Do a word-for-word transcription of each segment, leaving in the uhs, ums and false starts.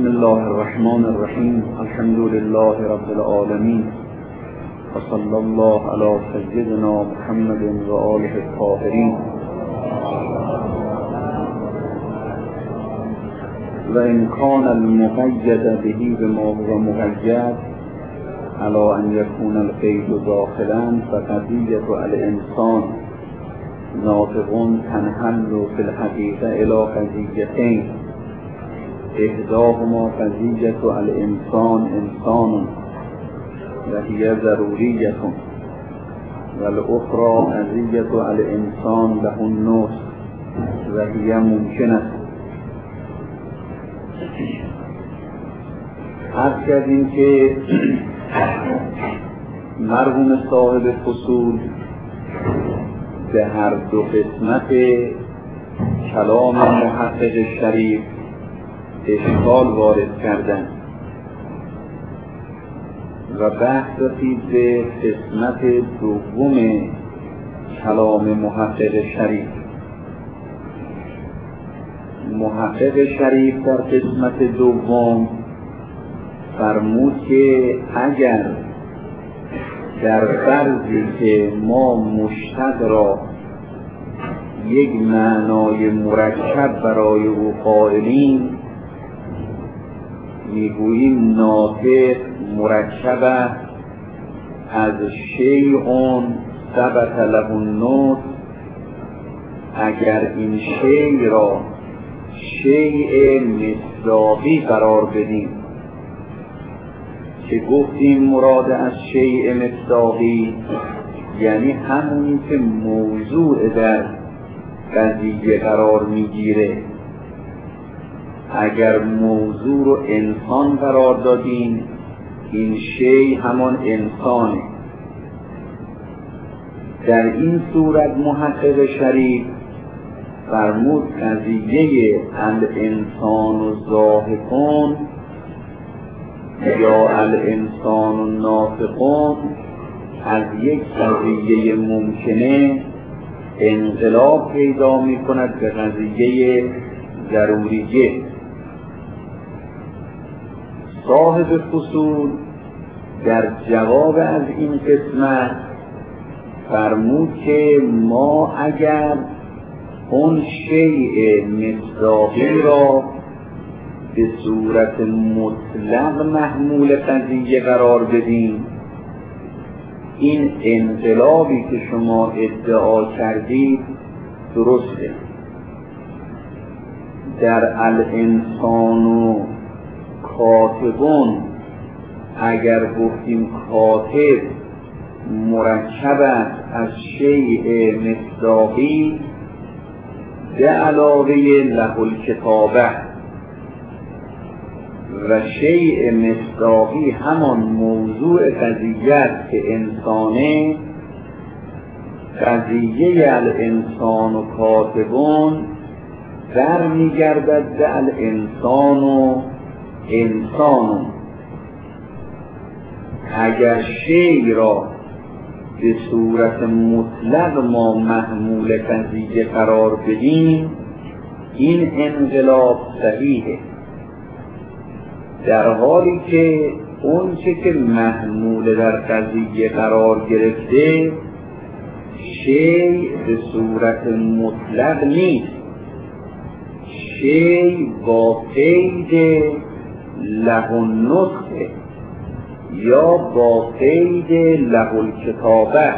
بسم الله الرحمن الرحیم. الحمد لله رب العالمین و صلی الله علی سیدنا محمد و آله الطاهرین. و ان کان المقید به بما هو مقید علی ان یکون القید داخلا فقضیة الانسان ناطق تنحل فی الحقیقه الی قضیتین، احداهما قضیة الانسان انسان و هی ضروریة و الاخرى قضیة الانسان له النطق و هی ممکنه. عرض کردیم که مرحوم صاحب فصول به هر دو قسمت کلام محقق شریف اشکال وارد کردن و بحث رسید به قسمت دوم کلام محقق شریف. محقق شریف در قسمت دوم فرمود که اگر در فرضی که ما مشتق را یک معنای مرکب برای او قائلیم، میگوییم ناطق مرکب از شیء ثبت له النطق، اگر این شیء را شیء مصداقی قرار بدیم که گفتیم مراد از شیء مصداقی یعنی همونی که موضوع در قضیه قرار میگیره. اگر موضوع رو انسان قرار دادیم این شیء همان انسانه. در این صورت محقق شریف فرمود قضیه الانسان و ضاحکون یا الانسان و ناطقون از یک قضیه ممکنه انقلاب پیدا می کند به قضیه ضروریه. صاحب فصول در جواب از این قسمت فرمود که ما اگر اون شیء مصداقی را به صورت مطلق محمول قضیه قرار بدیم، این انقلابی که شما ادعا کردید درسته. در الانسان و کاتبون اگر گفتیم کاتب مرکب است از شیء مصداقی به علاوه له الکتابه و شیء مصداقی همان موضوع قضیه است که انسانه، قضیه الانسان و کاتبون در میگردد به الانسان و انسان. اگر شیء را به صورت مطلق ما محمول قضیه قرار بدیم این انقلاب صحیحه، در حالی که اون چه که محمول در قضیه قرار گرفته شیء به صورت مطلق نیست. شیء با قید له النطق یا با قید له الکتابه.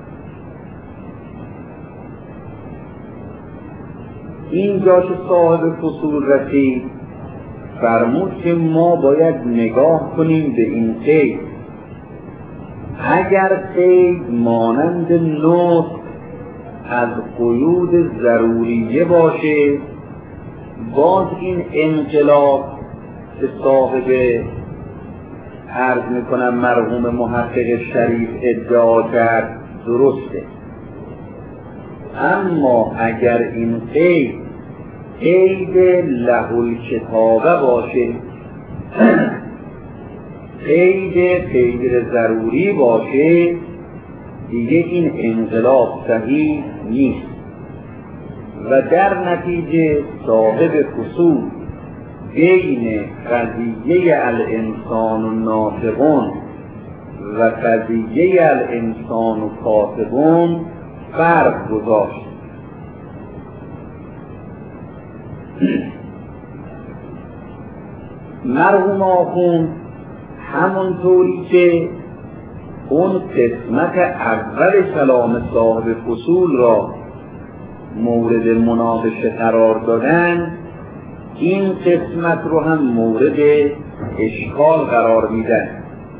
اینجا که صاحب فصول رسید فرمود که ما باید نگاه کنیم به این قید. اگر قید مانند نطق از قیود ضروریه باشه باز این انقلاب که صاحب عرض میکنم مرحوم محقق شریف ادعا کرد درسته. اما اگر این قید قید له الکتابه باشه، قید غیر ضروری باشه، دیگه این انقلاب صحیح نیست و در نتیجه صاحب فصول بین قضیه الانسان و ناطقون و قضیه الانسان و کاتبون فرق گذاشت. مرحوم آخوند همونطوری که اون قسمت اول کلام صاحب فصول را مورد مناقشه قرار دادن، این قسمت رو هم مورد اشکال قرار میدن.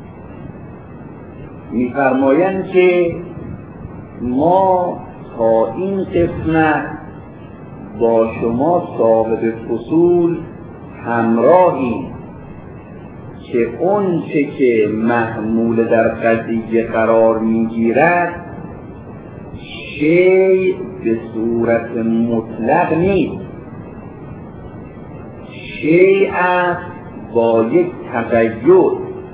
میفرمایند که ما تا این قسمت با شما صاحب فصول همراهیم که اون چه که محمول در قضیه قرار میگیرد شیء به صورت مطلق نیست، شیء است با یک تقید.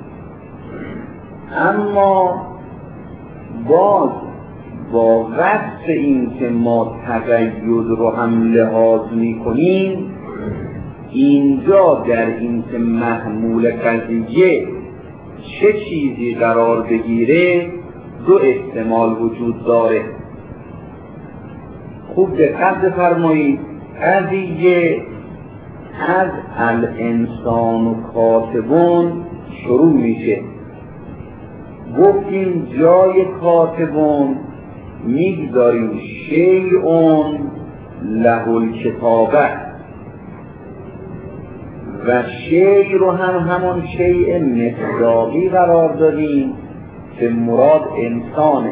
اما باز با وصف این که ما تقید رو هم لحاظ میکنیم، اینجا در این که محمول قضیه چه چیزی قرار بگیره دو احتمال وجود داره. خوب دقت بفرمایید، قضیه از الانسان و کاتبون شروع میشه. گفتیم جای کاتبون میگذاریم شیء له الکتابه و شیء رو هم همون شیء مصداقی قرار دادیم که مراد انسانه.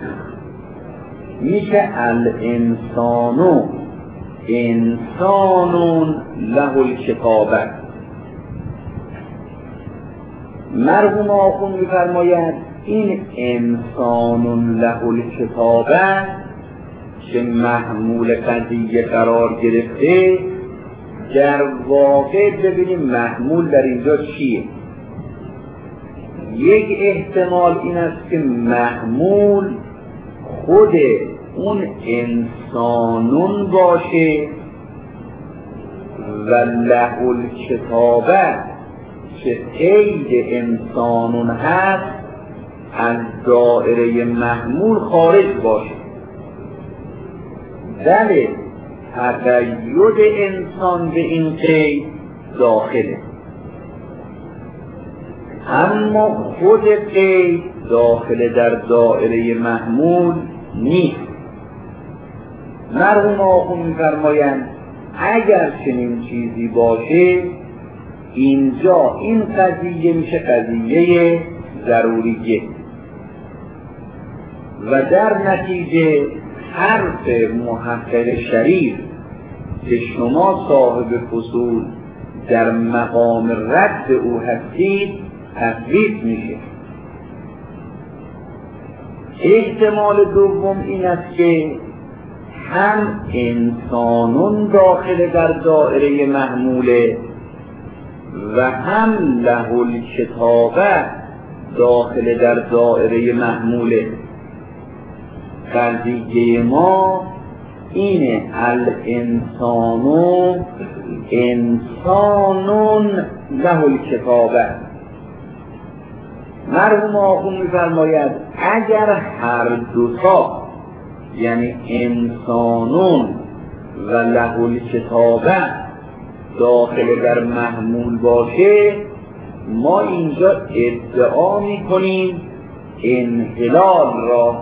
میشه الانسانو انسان له الکتابه. مرحوم آخوند می‌فرماید این انسان له الکتابه که محمول قضیه قرار گرفته، در واقع ببینیم محمول در اینجا چیه. یک احتمال این است که محمول خود اون انسانون باشه و له الکتابه که قید انسانون هست از دائره محمول خارج باشه. بله تقید انسان به این قید داخله، اما خود قید داخل در دائره محمول نیست. مرحوم آخوند می‌فرمایند اگر چنین چیزی باشه اینجا این قضیه میشه قضیه ضروریه و در نتیجه حرف محقق شریف که شما صاحب فصول در مقام رد او هستید تثبیت میشه. احتمال دوم این است که هم انسانون داخل در دائره محموله و هم له الکتابه داخل در دائره محموله. قضیه ما اینه الانسانو انسانون له الکتابه. مرحوم آخوند می‌فرماید اگر هر دوتا یعنی انسانون و له الکتابه داخل در محمول باشه، ما اینجا ادعا میکنیم انحلال را.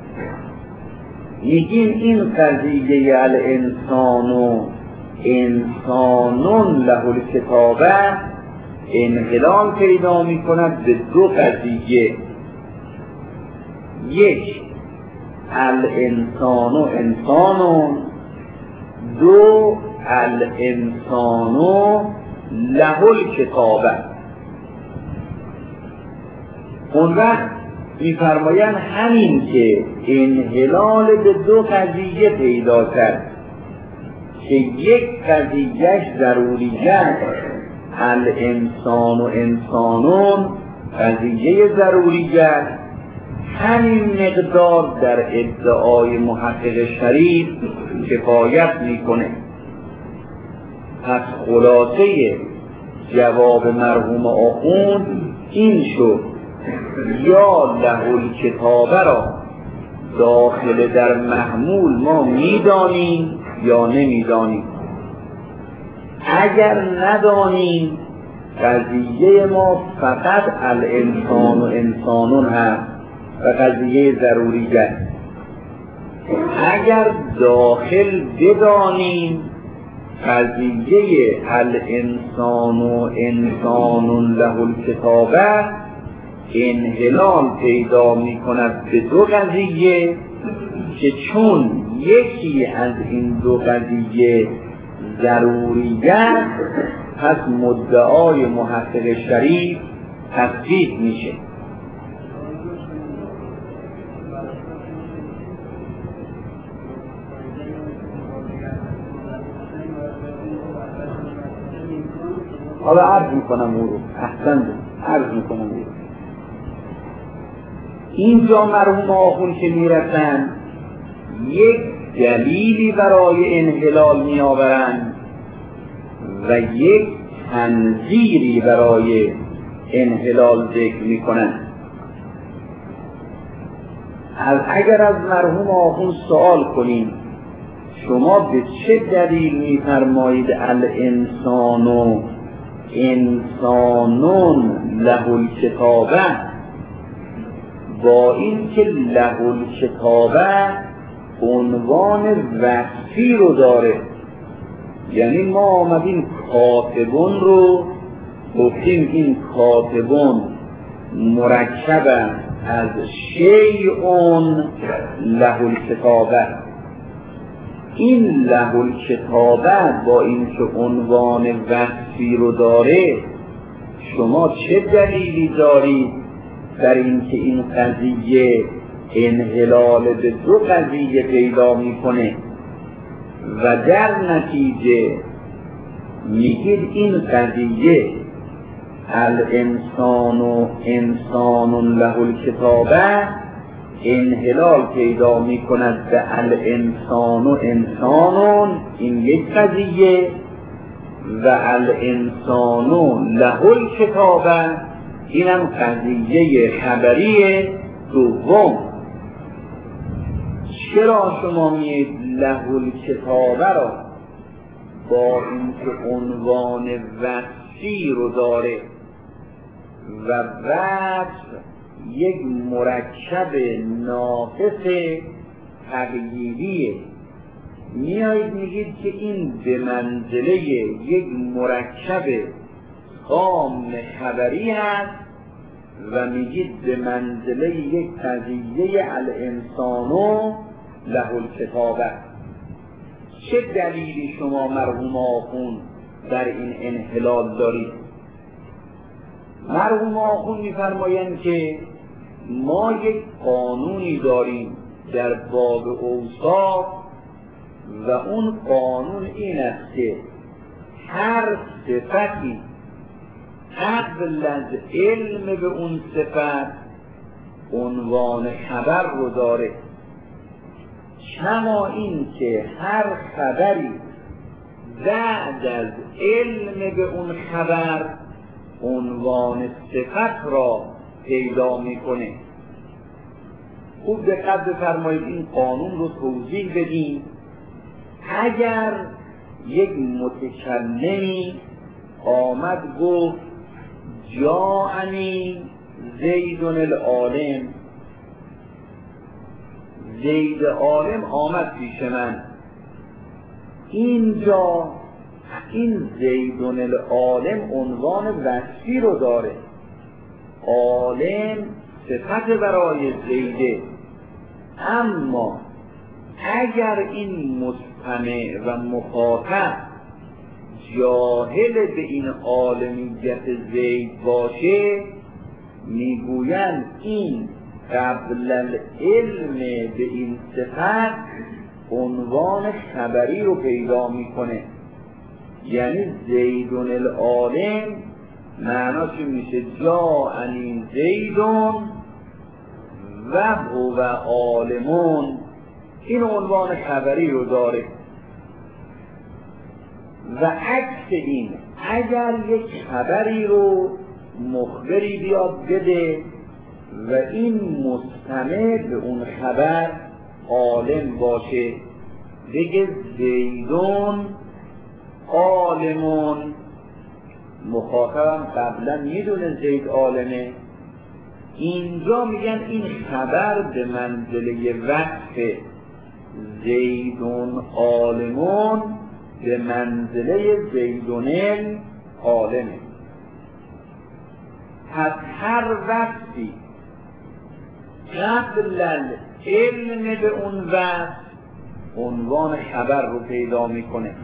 میگیم این قضیه الانسان و انسانون له الکتابه انحلال پیدا میکند به دو قضیه. یک الانسان و انسانون، دو الانسان له الکتابه. اون وقت می‌فرمایند همین که انحلال به دو قضیه پیدا کرد که یک قضیهش ضروریت الانسان و انسانون قضیه ضروریت، همین مقدار در ادعای محقق شریف کفایت میکنه. پس خلاصه جواب مرحوم آخوند این شد: یا له الکتابه را داخل در محمول ما میدانیم یا نمیدانیم. اگر ندانیم قضیه ما فقط الانسان و انسانون هست و قضیه ضروریت. اگر داخل بدانیم قضیه الانسان و انسان له الکتابه انحلال پیدا می کند به دو قضیه که چون یکی از این دو قضیه ضروریت، پس مدعای محقق شریف تصدیق میشه. حالا عرض میکنم او رو، احسن عرض میکنم او رو. اینجا مرحوم آخوند که میرسن یک دلیلی برای انحلال میآورند و یک تنظیری برای انحلال ذکر میکنند. از اگر از مرحوم آخوند سوال کنیم شما به چه دلیل میفرمایید الانسان و انسانون له الکتابه، با این که له الکتابه عنوان وصفی رو داره، یعنی ما آمدیم کاتبون رو گفتیم این کاتبون مرکب از شیء له الکتابه. این له الکتابه با این که عنوان وصفی رو داره، شما چه دلیلی دارید در اینکه این قضیه انحلال به دو قضیه پیدا میکنه و در نتیجه میگید این قضیه الانسان و انسان له الکتابه انحلال پیدا میکند به الانسان و انسانون، این یک قضیه، و الانسان له الکتابه اینم قضیه خبری دوم. چرا شما میید له الکتابه را با اینکه عنوان وصفی رو داره و وصف یک مرکب ناقص تغییریه، میایید میگید که این به منزله یک مرکب خام خبری هست و میگید به منزله یک قضیه الانسانو له الکتابه. چه دلیلی شما مرحوم آخوند در این انحلال دارید؟ مرحوم آخوند میفرمایند که ما یک قانونی داریم در باب اوصاف و اون قانون این است که هر صفتی قبل از علم به اون صفت عنوان خبر رو داره، کما این که هر خبری بعد از علم به اون خبر عنوان صفت را پیدا میکنه. خوب دقت بفرمایید این قانون رو توضیح بدیم. اگر یک متکلمی آمد گفت جاءنی زیدون العالم، زید عالم آمد پیش من، اینجا این زیدون العالم عنوان وصفی رو داره، عالم صفت برای زیده. اما اگر این مستمع و مخاطب جاهل به این عالمیت زید باشه، میگویند این قبل العلم به این صفت عنوان خبری رو پیدا میکنه، یعنی زیدون العالم معناش میشه جاءنی زیدون و هو عالمون، این عنوان خبری رو داره. و عکس این اگر یک خبری رو مخبری بیاد بده و این مستمع به اون خبر عالم باشه، بگه زیدون عالمون، مخاطبم قبلا میدونه زید عالمه، اینجا میگن این خبر به منزله وصف زیدون عالمون به منزله زیدون عالمه. پس هر وقتی قبل العلم به اون وصف عنوان خبر رو پیدا میکنه.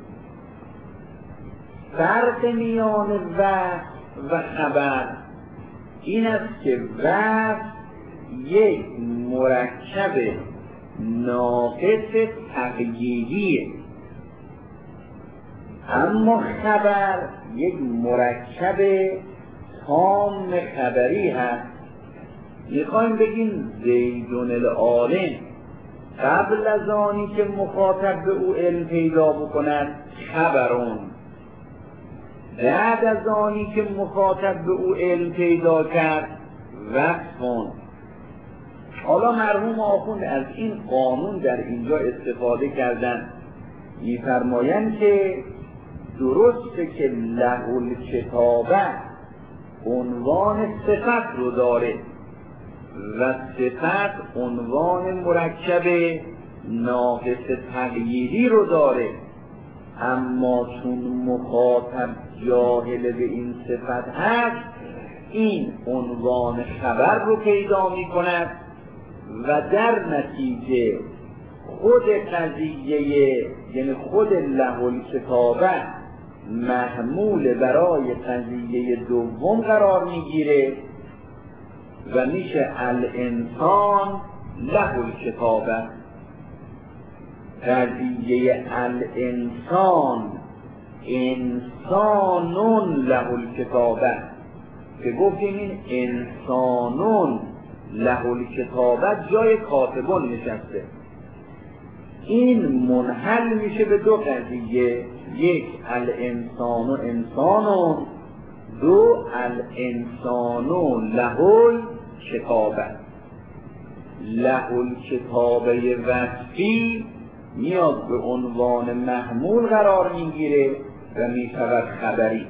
فرق میان وصف و خبر این است که وصف یک مرکب ناقص تقییدیه، اما خبر یک مرکب تام خبری هست. میخوایم بگیم زیدون العالم قبل از آنی که مخاطب به او علم پیدا بکند خبرون، بعد از آنی که مخاطب به او علم پیدا کرد وصفون. حالا مرحوم آخوند از این قانون در اینجا استفاده کردن، میفرمایند که درسته که له الکتابه عنوان صفت رو داره و صفت عنوان مرکب ناقص تغییری رو داره، اما چون مخاطب جاهل به این صفت هست این عنوان خبر رو پیدا می کند و در نتیجه خود قضیه، یعنی خود له الکتابه محمول برای قضیه دوم قرار میگیره و میشه الانسان له الکتابه. قضیه الانسان انسانون له الکتابه که گفتیم این انسانون له الکتابه جای کاتبون نشسته. این منحل میشه به دو قضیه، یک الانسان و انسانون، دو الانسان له الکتابه. له الکتابه وصفی میاد به عنوان محمول قرار میگیره و میشود خبری.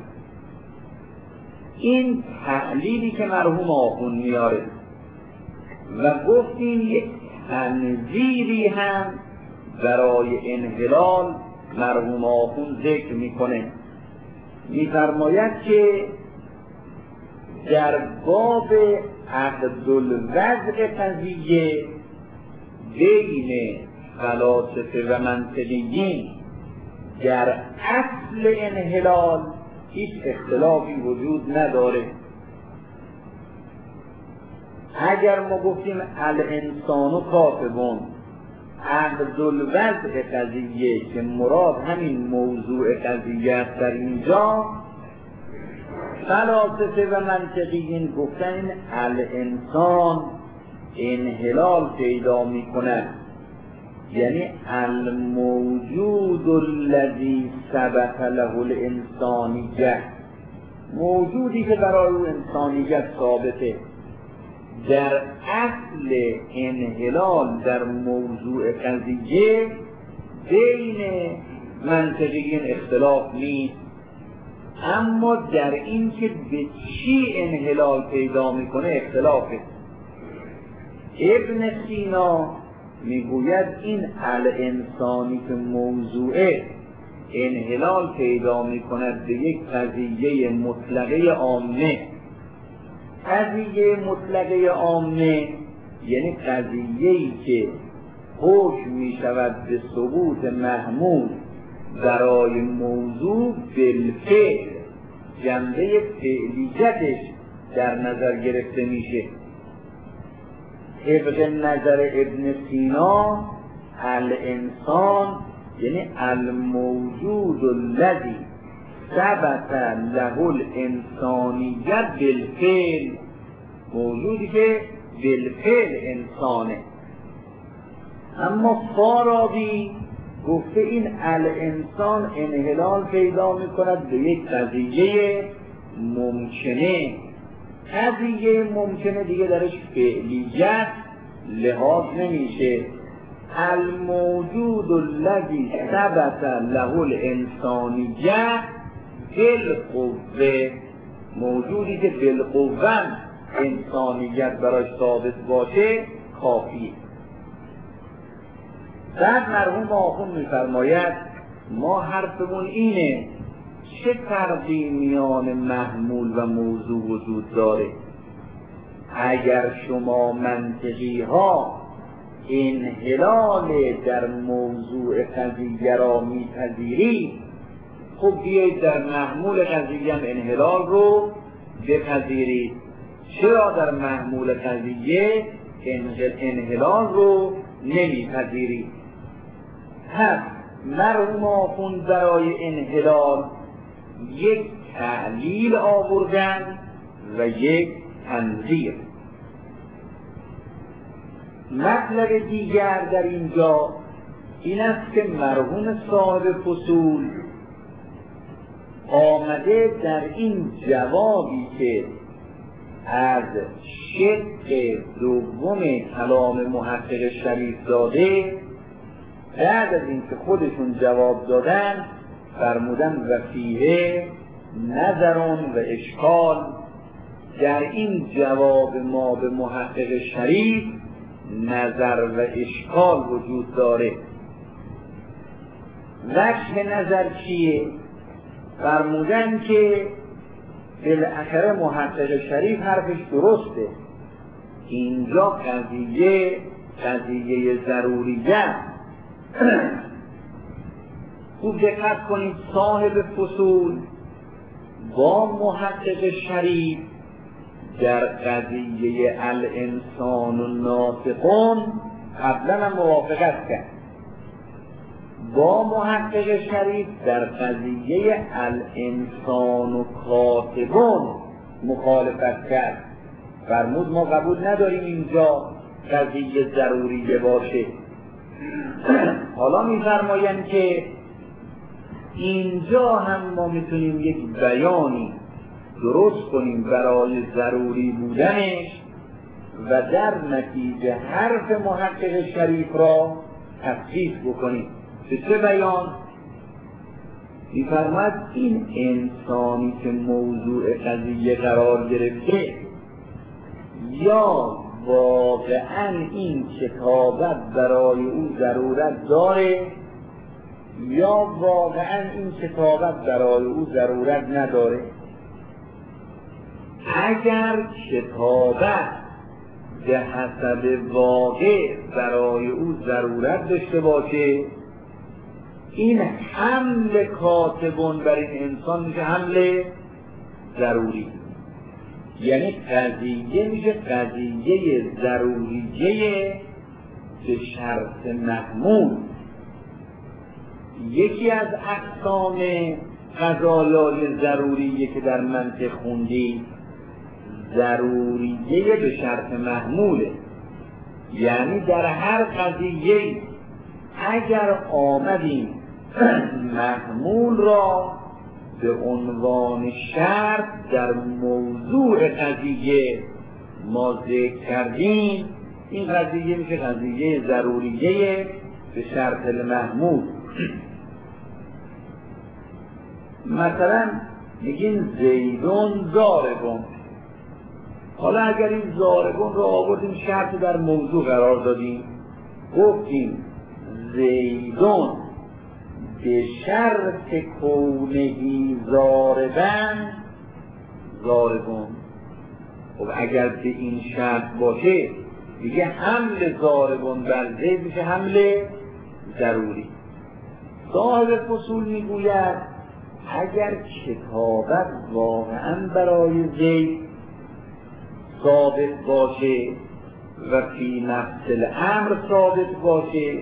این تحلیلی که مرحوم آخوند میاره و گفتیم یک تنظیری هم برای انحلال مرحوم آخوند ذکر میکنه. میفرماید که در باب عقد الوضع قضیه بین فلاسفه و منطقیین در اصل انحلال هیچ اختلافی وجود نداره. اگر ما گفتیم الانسان و کاتبون عقد الوضع قضیه که مراد همین موضوع قضیه است، در اینجا فلاسفه و منطقیین گفتن این الانسان انحلال پیدا می کند، یعنی الموجود الذی ثبت له الانسانیه، موجودی که برای او انسانیت ثابته. در اصل انحلال در موضوع قضیه بین منطقیین اختلاف نیست، اما در این که به چی انحلال پیدا میکنه اختلافه. ابن سینا میگوید این الانسانی که موضوعه انحلال پیدا میکند به یک قضیه مطلقه عامه. قضیه مطلقه عامه یعنی قضیه‌ای که حکم میشود به ثبوت محمول برای موضوع بالفعل، جنبه فعلیتش در نظر گرفته میشه. طبق نظر ابن سینا الانسان یعنی الموجود الذی ثبت له الانسانیت بالفعل، موجودی که بالفعل انسانه. اما فارابی گفته این الانسان انحلال پیدا می کند به یک قضیه ممکنه. قضیه ممکنه دیگه درش فعلیت لحاظ نمیشه. الموجود الذی ثبت له الانسانیه بالقوه، موجودی که بالقوه انسانیت براش ثابت باشه کافیه. بعد مرحوم آخوند میفرماید ما حرفمون اینه چه فرقی میان محمول و موضوع وجود داره. اگر شما منطقی ها انحلال در موضوع قضیه را میپذیرید، خب بیایید در محمول قضیه هم انحلال رو بپذیرید. چرا در محمول قضیه انحلال رو نمیپذیرید؟ پس مرحوم آخوند برای انحلال یک تعلیل آوردن و یک تنظیر. مطلب دیگر در اینجا این است که مرحوم صاحب فصول آمده در این جوابی که از شق دوم کلام محقق شریف داده، بعد از اینکه خودشون جواب دادن فرمودن و فیه نظرون و اشکال، در این جواب ما به محقق شریف نظر و اشکال وجود داره. وجه نظر چیه؟ فرمودن که بالاخره محقق شریف حرفش درسته، اینجا قضیه قضیه ضروریه. خوب دقت کنید، صاحب فصول با محقق شریف در قضیه الانسان و ناطقون قبلا هم موافقت کرد، با محقق شریف در قضیه الانسان و کاتبون مخالفت کرد. فرمود ما قبول نداریم اینجا قضیه ضروریه باشه. حالا میفرمایند که اینجا هم ما میتونیم یک بیانی درست کنیم برای ضروری بودنش و در نتیجه حرف محقق شریف را تفسیر بکنیم. به چه بیان؟ میفرماید این انسانی که موضوع قضیه قرار گرفته یا واقعا این کتابت برای او ضرورت داره یا واقعا این کتابت برای او ضرورت نداره. اگر کتابت به حسب واقع برای او ضرورت داشته باشه، این حمل کاتبون بر این انسان میشه حمل ضروری، یعنی قضیه میشه قضیه ضروریه به شرط محمول. یکی از اقسام قضایای ضروریه که در منطق خوندی ضروریه به شرط محموله، یعنی در هر قضیه اگر آمدیم محمول را به عنوان شرط در موضوع قضیه ما ذکر کردیم، این قضیه میشه قضیه ضروریه به شرط المحمول. مثلا میگین زیدون زاربون، حالا اگر این زاربون را آوردیم شرط در موضوع قرار دادیم، گفتیم زیدون به شرط کونهی زاربن زاربون. خب اگر به این شرط باشه دیگه حمل زاربون بر زید میشه حمل ضروری. صاحب فصول میگوید اگر کتابت واقعا برای زید ثابت باشه و فی نفس الامر ثابت باشه،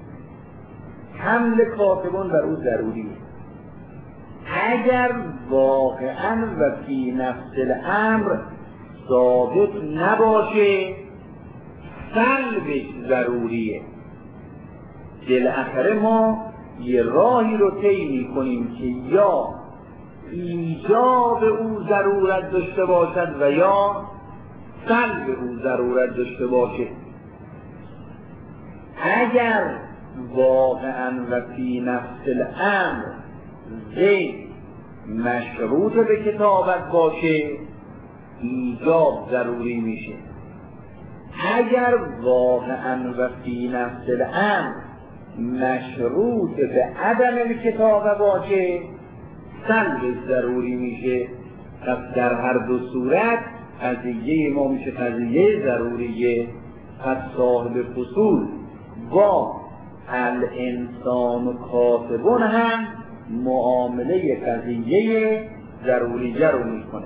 حمل کاتبون بر او ضروریه. اگر واقعا و فی نفس الامر ثابت نباشه، سلبش ضروریه. بالاخره ما یه راهی رو طی می‌کنیم که یا ایجاب او ضرورت داشته باشد و یا سلب او ضرورت داشته باشه. اگر واقعا و فی نفس الامر زید مشروط به کتابت باشه ایجاب ضروری میشه. اگر واقعا و فی نفس الامر مشروط به عدم کتابه باشه سلب ضروری میشه. پس در هر دو صورت قضیه ما میشه قضیه ضروریه. پس صاحب فصول با الانسان و کاتبون هم معامله قضیه ضروریه رو میکنه.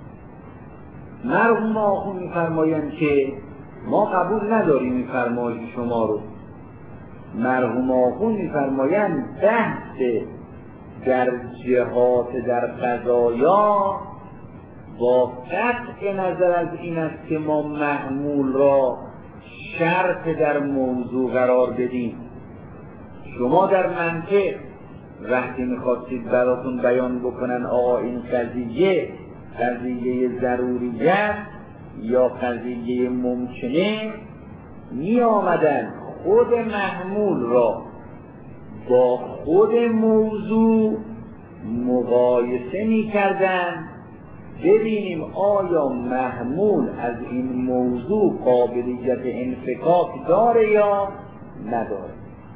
مرحوم آخون میفرمایند که ما قبول نداریم این فرمایش شما رو. مرحوم آخون میفرمایند بحث در جهات در قضایا با قطع نظر از این است که ما محمول را شرط در موضوع قرار بدیم. شما در منطق وقتی میخواستید براتون بیان بکنن آقا این قضیه قضیه ضروریه یا قضیه ممکنه، می آمدن خود محمول را با خود موضوع مقایسه می کردن ببینیم آیا محمول از این موضوع قابلیت انفکاک داره یا نداره.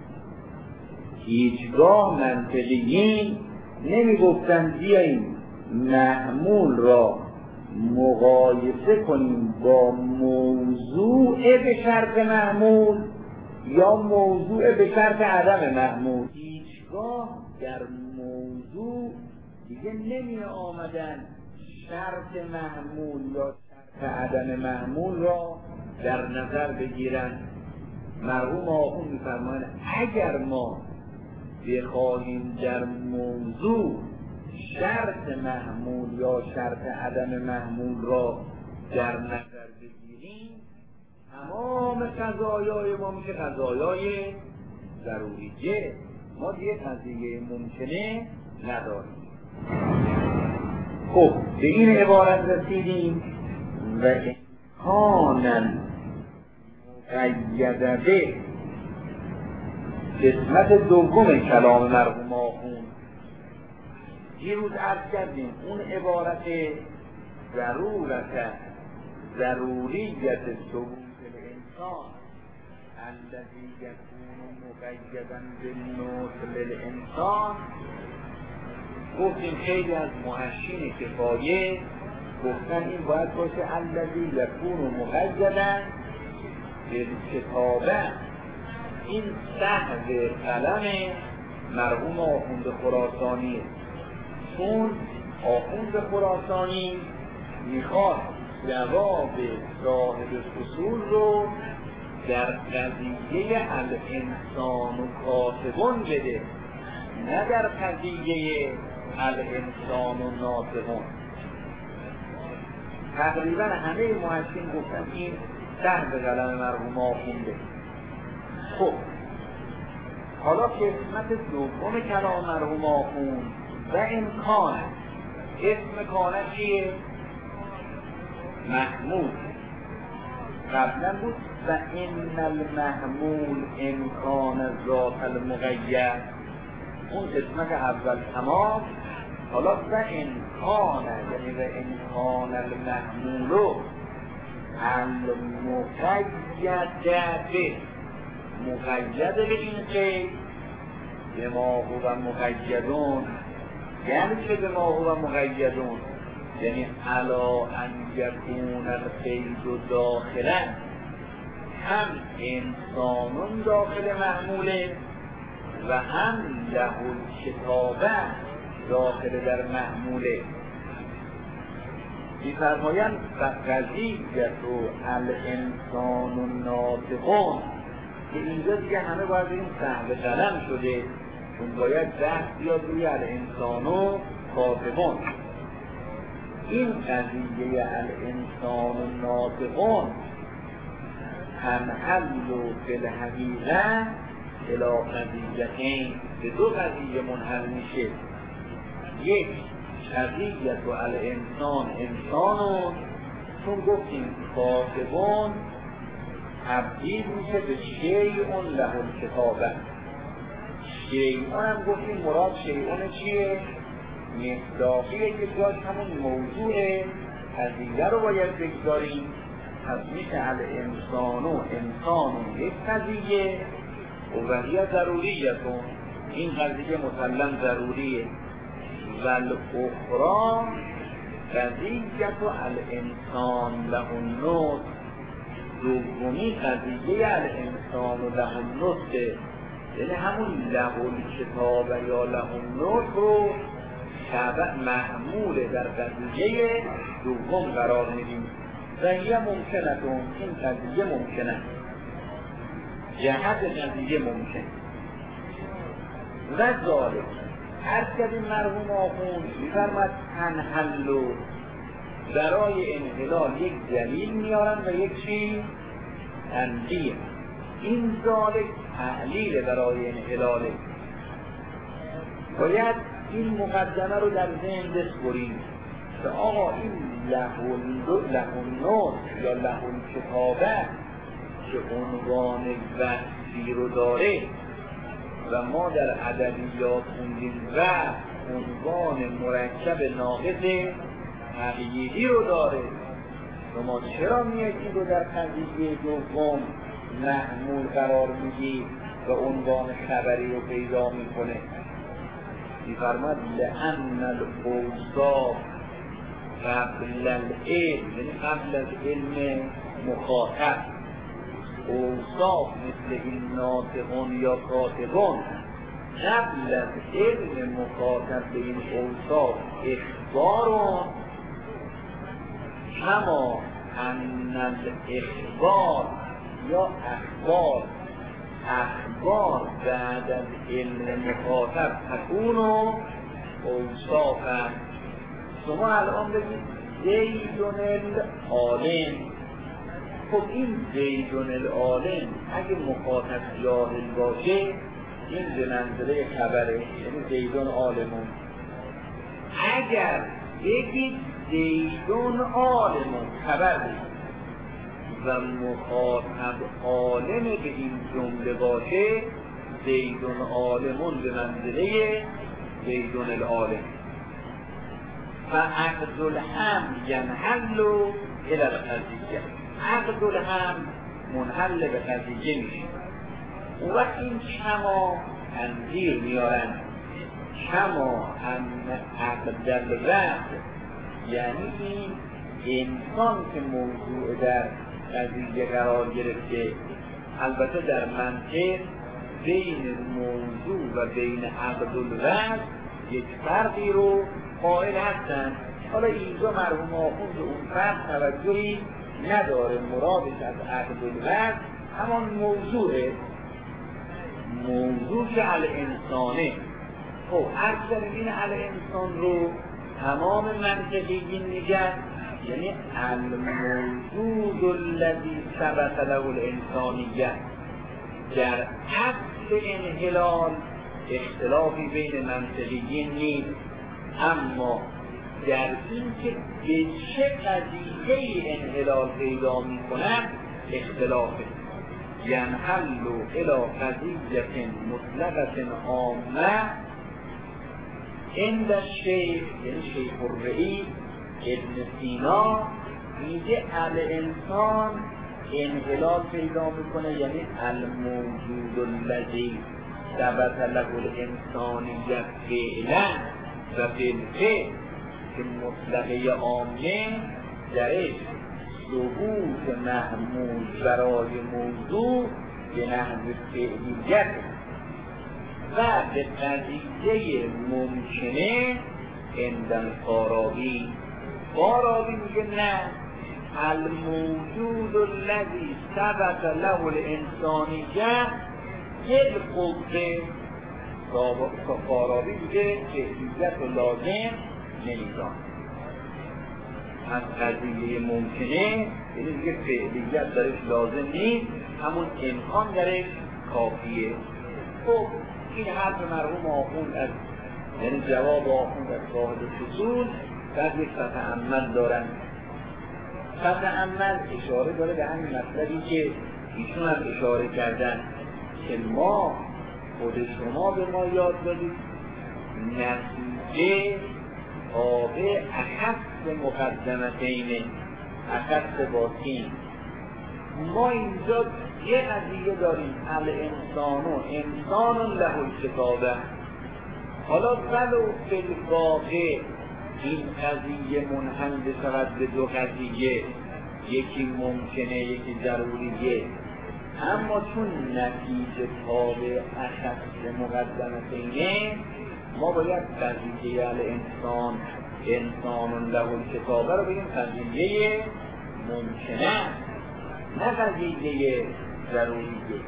هیچگاه منطقیین نمی گفتن بیاییم محمول را مقایسه کنیم با موضوع به شرط محمول یا موضوع به شرط عدم محمول. هیچگاه در موضوع دیگه نمی آمدن شرط محمول یا شرط عدم محمول را در نظر بگیرن. مرحوم آخون می‌فرمایند اگر ما بخواهیم در موضوع شرط محمول یا شرط عدم محمول را در نظر بگیریم تمام قضایای ما میشه قضایای ضروریه. ما دیگه قضیه ممکنه نداریم. خب به این عبارت رسیدیم و امکانا مقیده به قسمت دوم کلام مرحوم آخون. دیروز عرض کردیم اون عبارت ضرورت ضروریت ثبوت الانسان الذی یکون مقیدا بالنطق للانسان گفتیم خیلی از محشین کفایه گفتن این باید باشه الذی یکون مقیدا بالکتابه. این سهو قلم مرحوم آخوند خراسانی، چون آخوند خراسانی میخواد جواب صاحب فصول رو در قضیه الانسان و کاتبون بده، نه در قضیه الانسان و ناطقون. تقریبا همه محشین گفتن این سهو قلم مرحوم آخونده. خب حالا قسمت دوم کلام مرحوم آخوند و امکان اسم کانه چیه؟ محمول. قبلا بود و این المحمول امکان ذات المقید. اون قسمت اول تمام. حالا و امکان یعنی و امکان المحمولو المقید به مقید به این قید به ما هو مقیدون. یعنی چه به ما هو مقیدون؟ یعنی علا ان یکون القید داخلا، هم انسانون داخل محموله و هم له الکتابه داخل در محموله. می‌فرمایند فقضیت و الانسان و ناطقون که اینجا دیگه همه باید این سهو قلم شده، چون باید دست بیاد روی الانسان و کاتبون. این قضیه الانسان و ناطقون تنحل و بالحقیقه الی قضیتین، به دو قضیه منحل میشه. یک قضیت و الانسان انسانون، چون گفتیم کاتبون تبدیل میشه به شیء له الکتابه. شیء هم گفتیم مراد شیء چیه؟ مصداقیه که جاش همون موضوع قضیه رو باید بگذاریم. پس میشه الانسان و انسان یک قضیه و وحی ضروریتون، این قضیه مسلم ضروریه. و الاخرى قضیت و الانسان له النطق، دومی قضیه الانسان و له النطق، یعنی همون له الکتاب یا له النطق رو تبع محمول در قضیه دوم قرار میدیم. و هی ممکنتون، این قضیه ممکنه، جهت قضیه ممکن. و ذالک هر کدی مرحوم آخون میفرمد تنحلو، برای انحلال یک دلیل میارن و یک چی؟ تنبیه. این ذالک تحلیل برای انحلاله. باید این مقدمه رو در ذهن بسپریم که آقا این له النطق یا له الکتابه که عنوان وصفی رو داره و ما در ادبیات خوندیم و عنوان مرکب ناقص تقییدی رو داره، شما چرا میاد این رو در قضیه دوم محمول قرار میدید و عنوان خبری رو پیدا میکنه؟ میفرماد لأن الاوصاف قبل العلم، یعنی قبل از علم مخاطب، اوصاف مثل این ناطقون یا کاتبون قبل از علم مخاطب به این اوصاف اخبارون، کما ان الاخبار یا اخبار اخبار بعد از علم مخاطب تکون و اوصاف هم. شما الان بگید زیدون العالم، خب این زیدون العالم اگه مخاطب جاهل باشه این به منزله خبره، یعنی زیدون عالمون. اگر بگید زیدون عالمون خبر بگید و مخاطب عالم به این جمله باشه، زیدون عالمون به منزله زیدون العالم. فعقد الهم ینحل الى القضیه، عقد الهم منحل به قضیه میشه. اون وقت این کما تنظیر میارن، کما ان عقد الوقت، یعنی این انسان که موضوع در قضیه قرار گرفته، البته در منطق بین موضوع و بین عقد الوقت یک فرقی رو قائل هستن. حالا اینجا مرحوم آخوند اون فرق توجهی نداره، مرادش از عقد الوقت همان موضوعه، موضوع که الانسانه. خب اکثر این الانسان رو تمام منطقیین میگن، یعنی الموجود الذی ثبت له الانسانیه. در اصل انحلال اختلافی بین منطقیین نیست، اما در این که به چه قضیه انحلال پیدا میکنن اختلافه. ینحل الی قضیة مطلقة عامة عند الشیخ، یعنی شیخ الرئی ابن سینا میگه الانسان انحلال پیدا میکنه، یعنی الموجود الذی ثبت له الانسانیت فعلا و بالفعل، که مطلقه عامه درش ثبوت محمول برای موضوع به نحو فعلیت و به قضیه ممکنه عند الفارابی. فارابی میگه نه، الموجود الذی ثبت له الانسانیه بالقوه. فارابی میگه فعلیت و لازم نمیدان از قضیه ممکنه، یعنی دیگه فعلیت درش لازم نیست، همون امکان درش کافیه. خب این حرف مرحوم آخوند از یعنی جواب آخوند از صاحب فصول بعد یک فتعمل دارن. فتعمل اشاره داره به همین مطلبی که ایشون هم اشاره کردن که ما خود شما به ما یاد دادید نتیجه تابع اخص مقدمتین اخص باطین. ما اینجا یه قضیه داریم الانسانو انسان له الکتابه. حالا ولو فی الواقع این قضیه منحل بشود به دو قضیه، یکی ممکنه یکی ضروریه، اما چون نتیجه تابع اخص مقدمتینه ما باید قضیه الانسان انسان له الکتابه رو بگیم قضیه ممکنه نه قضیه ضروریه.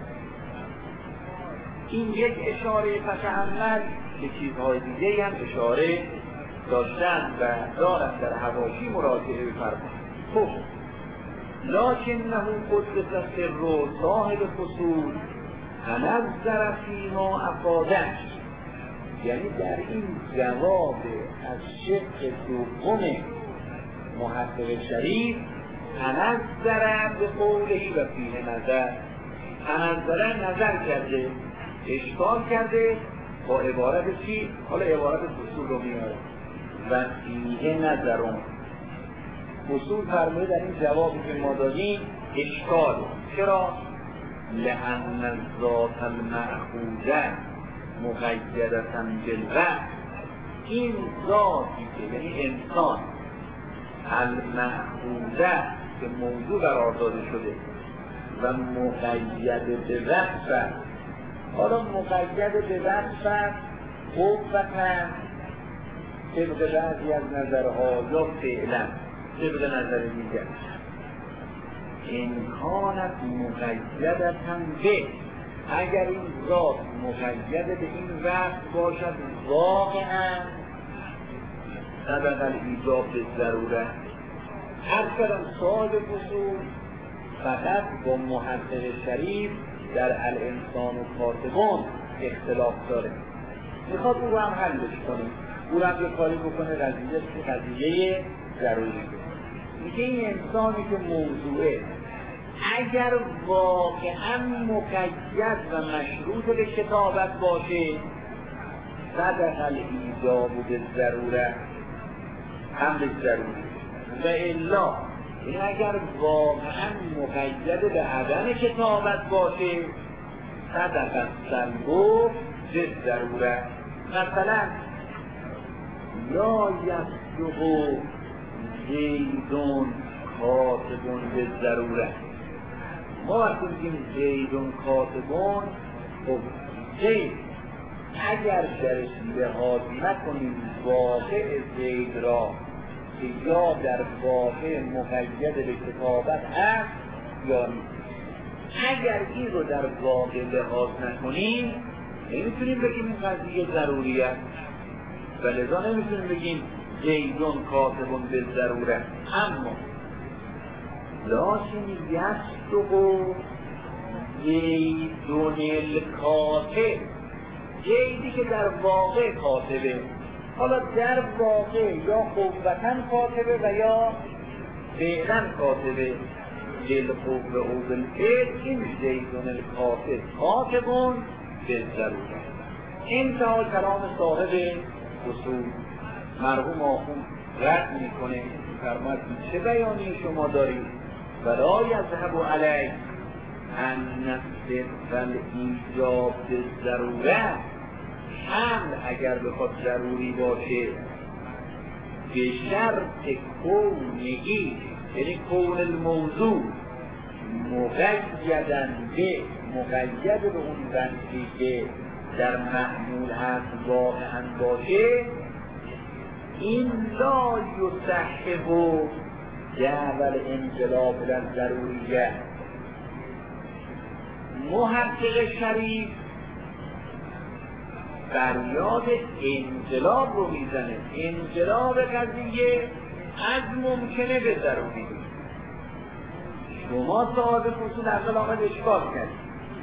این یک اشاره فتعمل به چیزهای دیگه هم اشاره داشتن و دارن در حواشی مراجعه بفرمایید. خب لکنه قدس سر صاحب فصول تنظر فیما افادش، یعنی در این جواب از شق دوم محقق شریف تنظر به قوله و فیه نظر، تنظر نظر کرده اشکال کرده با عبارت چی؟ حالا عبارت فصول رو میاره و فیه نظرون. فصول فرموده در این جوابی که ما دادیم اشکال. چرا؟ لأن الذات المأخوذه مقیدة بالوقت، این ذاتی که یعنی انسان المأخوذه که موضوع قرار داده شده و مقید به وقت، حالا مقید به وقت قوتا طبق بعضی از نظرها یا فعلا طبق نظر دیگر امکانت مقیدت هم به، اگر این ذات مقید به این وقت باشد واقعا طبق الایجاب به ضروره. هر کدام صاحب فصول فقط با محقق شریف در الانسان و کاتبون اختلاف داره، میخواد او رو هم حلش کنه، او رو هم یه کاری بکنه قضیه که قضیه ضروری میگه این انسانی که موضوعه اگر واقعا مقید و مشروط به کتابت باشه صدق الایجاب به ضروره هم به ضروری و الا این اگر واقعا مقید به عدم کتابت باشه صدق السلب به ضروره. مثلا لا یصدق زیدون کاتبون به ضروره. ما وقتی بگیم زیدون کاتبون، خب زید اگر درش لحاظ نکنیم واقع زید را که یا در واقع مقید به کتابت هست یا نیست، اگر این رو در واقع لحاظ نکنیم نمیتونیم بگیم این قضیه ضروریه و لذا نمیتونیم بگیم زیدون کاتبون به ضروره. اما لاشن یصدق زیدون الکاتب، زیدی که در واقع کاتبه، حالا در واقع یا قوتاً کاتبه و یا فعلاً کاتبه، للقوه او بالفعل، این زیدون الکاتب کاتبون به ضروره. انتها کلام صاحب فصول مرحوم آخوند رد میکنه، فرماید چه بیانی شما دارید؟ ولا یذهب علیه ان نفس الایجاب بالضروره، حمل اگر بخواد ضروری باشه به شرط کونگی، یعنی کون الموضوع مقیدن به مقید به اون بنسی که در محمول هست واقعا باشه، این لا یصحح جعل انقلاب در ضروریه. محقق شریف فریاد انقلاب رو میزنه، انقلاب قضیه از ممکنه به ضروری. شما صاحب فصول اصل آمد اشکال کرد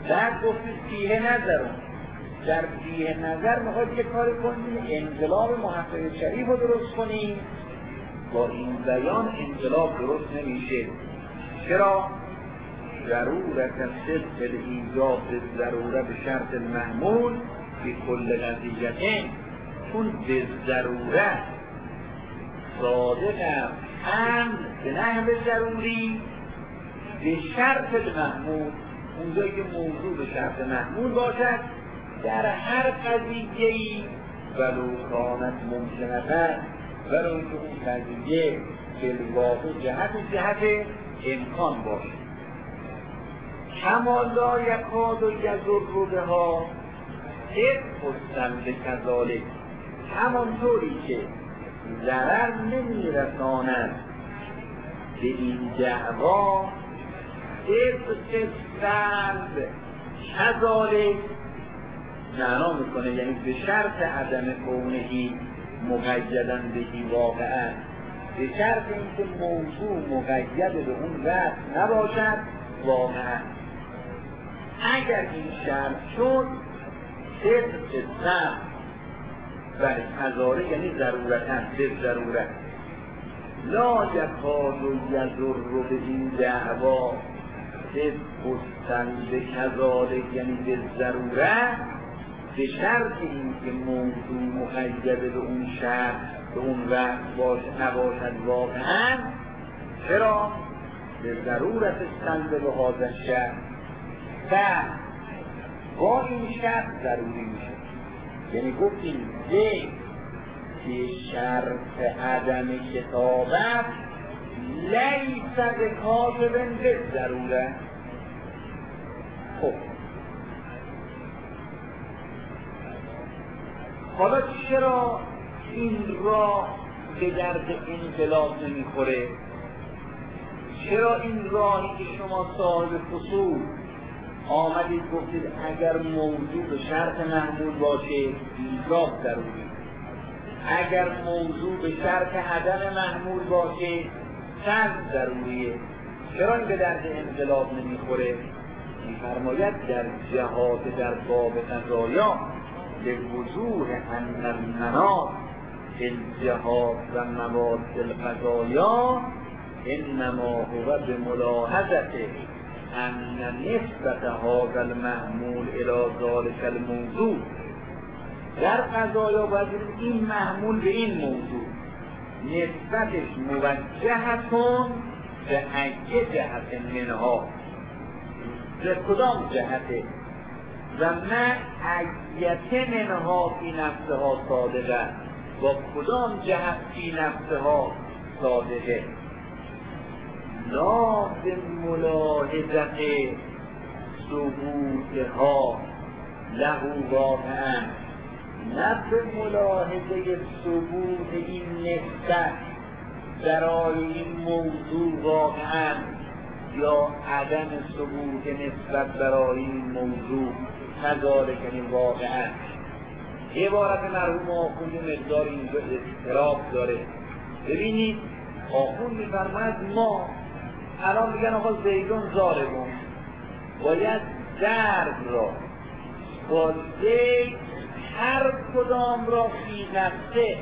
بعد گفتید فیه نظرون، در فیه نظر میخواید یه کاری کنید انقلاب محقق شریف رو درست کنید. با این بیان انقلاب درست نمیشه. چرا؟ ضرورت صدق ایجاب ضروره به شرط المحمول به کل قضیته، چون به ضرورت صادق هم به نحو ضروری به شرط المحمول، اونجایی که موضوع به شرط محمول باشد در هر قضیه‌ای ولو کانت ممکنه، ولو اینکه اون قضیه بالواقع جهت جهت امکان باشه. کما لا یکاد و یضر بها صدق السلب کذالک، همانطوری که ضرر نمیرساند به این دعوا صدق السلب کذالک، معنا میکنه یعنی به شرط عدم کونهی مقیداً بهی واقعا، به شرط اینکه موضوع مقید به اون وقت نباشد واقعا. اگر این شرط شد صدق السلب بله کذالک یعنی ضرورتاً به ضرورت لا یکاد و یضر به این دعوا صدق السلب کذالک یعنی به ضرورت، به شرط اینکه موضوع مقید به اون شرط به اون وقت باشه نباشد واقعا. چرا؟ به ضرورت سلب به هذا الشرط و با این شرط ضروری میشه. یعنی گفتیم زید که شرط عدم کتابت لیس به کاتب به ضروره. خب حالا چرا این راه به درد انقلاب نمیخوره؟ چرا این راهی که شما صاحب فصول آمدید گفتید اگر موضوع به شرط محمول باشه ایجاب ضروری، اگر موضوع به شرط عدم محمول باشه سلب ضروریه، چرا این به درد انقلاب نمیخوره؟ می‌فرماید در جهات در باب قضایا به وضوح ان المناط الجهات و مواد القضایا انما هو به ملاحظت ان نسبت هذا المحمول الى ذلك الموضوع. در قضایا باید این محمول به این موضوع نسبتش موجهتون به اگه جهت منها، به کدام جهته و نه اگیت منها فی نفسها صادقه، با کدام جهت فی نفسها صادقه. لا به ملاحظت ثبوتها له واقعا، نه به ملاحظه ثبوت این نسبت برای این موضوع واقعا یا عدم ثبوت نسبت برای این موضوع کذالک یعنی واقعا. عبارت مرحوم آخوندی مقدار اینجا اضطراب داره. ببینید آخوند می‌فرماید ما الان میگن آقا زیدون ضاربون، باید ضرب را با زید هر کدام را فی نفسه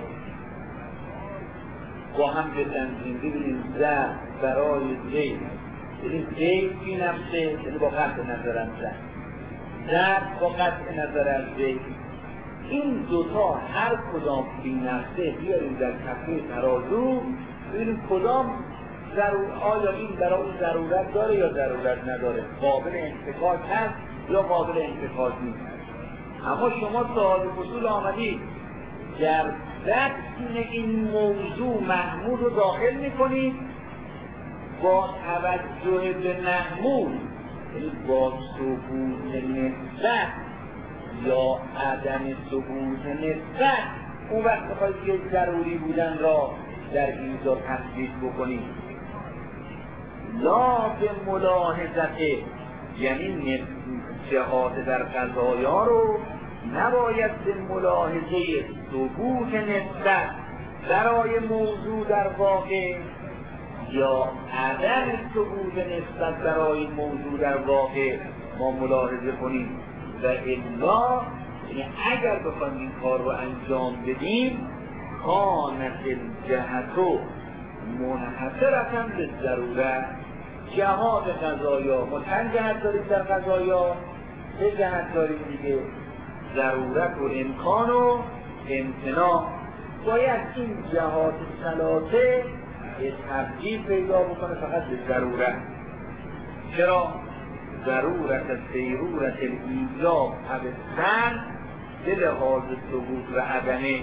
با هم بتنظیم. ببینیم ضرب برای زید، ببینیم زید فی نفسه یعنی با قطع نظر از زد، ضرب با قطع نظر از زید، این دوتا هر کدام فی نفسه بیاریم در کفه ترازو ببینیم کدام ضرور، آیا این برای اون ضرورت داره یا ضرورت نداره، قابل انتقاد هست یا قابل انتقاد نیست. اما شما صاحب فصول آمدید در بطن این موضوع محمول رو داخل میکنید با توجه به محمول، یعنی با ثبوت نسبت یا عدم ثبوت نسبت اون وقت بخواید که ضروری بودن را در اینجا تثبیت بکنید. لا به ملاحظت یعنی جهات در قضایا رو نباید به ملاحظه ثبوت نسبت برای موضوع در واقع یا عدم ثبوت نسبت برای موضوع در واقع ما ملاحظه کنیم و الا، یعنی اگر بخوایم این کار رو انجام بدیم کانت الجهت منحصرة بالضروره. جهات قضایا ما چند جهت داریم در قضایا؟ سه جهت داریم دیگه، ضرورت و امکان و امتناع. باید این جهات ثلاثه تبدیل پیدا بکنه فقط به ضرورت. چرا؟ ضرورت سیرورت الایجاب ابستن به لحاظ ثبوت و عدمه.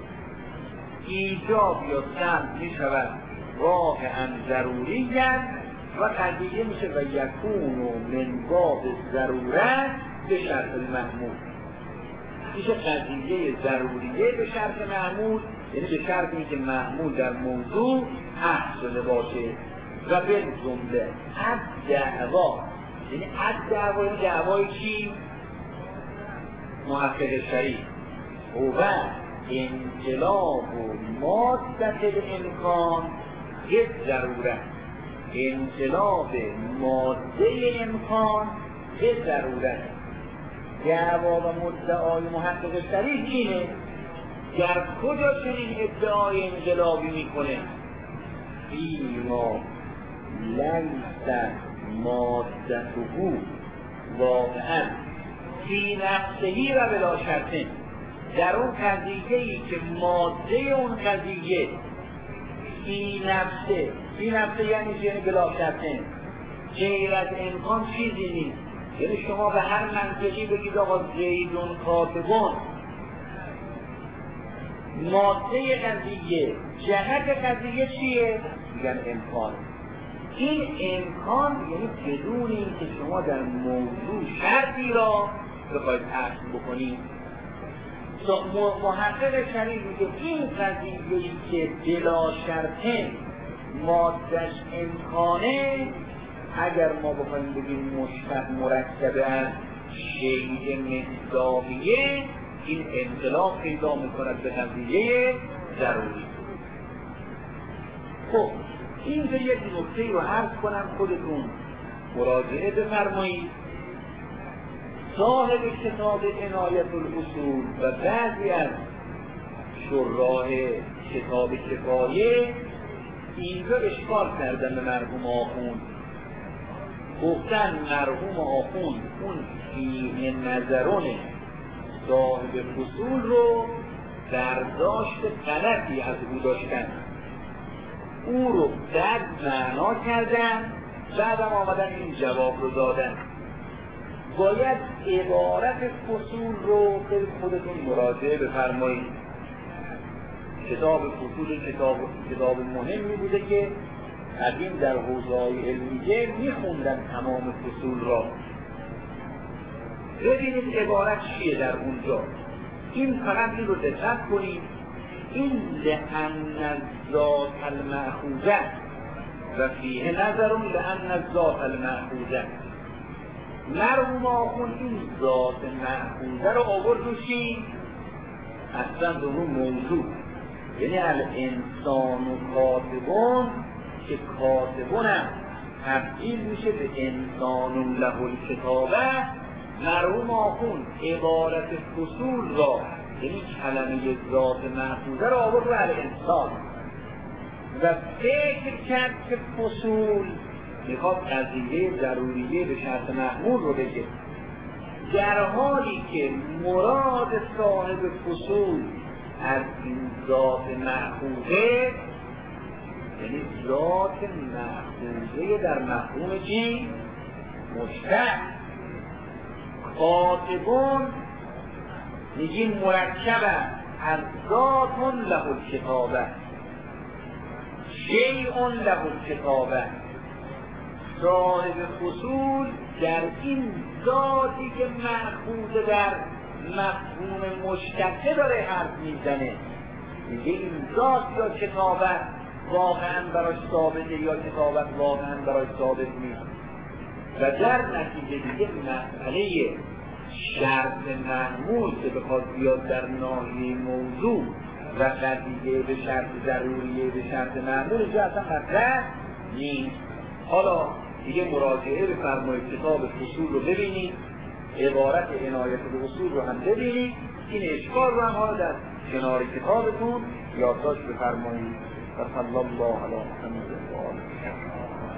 ایجاب یا سن می شود واقعا ضروری و قضیه میشه و یکون و من باب ضرورت به شرط المحمول. میشه قضیه ضروریه به شرط محمول، یعنی به شرط اینکه محمول در موضوع حق شده باشه و به جمله از دعوا، یعنی از دعوا، این دعوای کی؟ محقق شریف و انقلاب و مادت امکان یک ضرورت، انقلاب ماده امکان به ضرورت. دعوا و مدعای محقق شریف اینه در کجا چنین ادعای انقلابی میکنه؟ فیما لیس مادته واقعا فی نفسهی و بلا شرطه، در اون قضیه‌ای که ماده اون قضیه فی نفسه، فی نفسه یعنی یعنی بلا شرطه، غیر از امکان چیزی نیست. یعنی شما به هر منطقی بگید آقا زیدون کاتبون، ماده قضیه جهت قضیه چیه؟ میگن امکان. این امکان یعنی بدون این که شما در موضوع شرطی را بخواید اصل بکنید. محقق شریف میگه این قضیه‌ای که بلا شرطه مادهش امکانه، اگر ما بخوایم بگیم مشتق مرکب از شیء مصداقیه، این انقلاب پیدا میکند به قضیه ضروری. خب این به یک نکته رو عرض کنم خودتون مراجعه بفرمایید. صاحب کتاب عنایت الاصول و بعضی از شراح کتاب کفایه اینجا اشکال کردن به مرحوم آخوند، گفتن مرحوم آخوند اون فیه نظرون صاحب فصول رو برداشت غلطی از او داشتن، او رو بد معنا کردن، بعدم آمدن این جواب رو دادن. باید عبارت فصول رو به خودتون مراجعه بفرمایید. کتاب فصول کتاب کتاب مهمی بوده که قدیم در حوزه‌های علمیه میخوندن تمام فصول را. ببینید عبارت چیه در اونجا. این فقط این رو دقت کنید، این لأن الذات المأخوذه و فیه نظر لأن الذات المأخوذه. مرحوم آخوند این ذات مأخوذه رو آورد رو چی؟ اصلا به اون موضوع، یعنی الانسان و کاتبون، که کاتبون هم تبدیل میشه به انسان له الکتابه. مرحوم آخوند عبارت فصول را، یعنی کلمه ذات مأخوذه را آورد رو الانسان و فکر کرد که فصول میخواد قضیه ضروریه به شرط محمول رو بگه، در حالی که مراد صاحب فصول از این ذات مأخوذه، یعنی ذات مأخوذه در مفهوم چی؟ مشتق. کاتبون میگیم مرکبه از ذات له الکتابه، شیء له الکتابه. صاحب فصول در این ذاتی که مأخوذ در مفهوم مشتقه داره حرف میزنه، میگه این ذات یا کتابت واقعا براش ثابته یا کتابت واقعا براش ثابت نیست. و در نتیجه دیگه مسئله شرط محمول که بخواد بیاد در ناحیه موضوع و قضیه به شرط ضروریه به شرط محمول، اینجا اصلا مطرح نیست. حالا دیگه مراجعه بفرمایید، کتاب فصول رو ببینید، عبارت عنایت به اصول رو هم ببینید، این اشکال رو هم حالا در کنار کتابتون یادداشت بفرمایید. و صلی الله علی محمد و آله.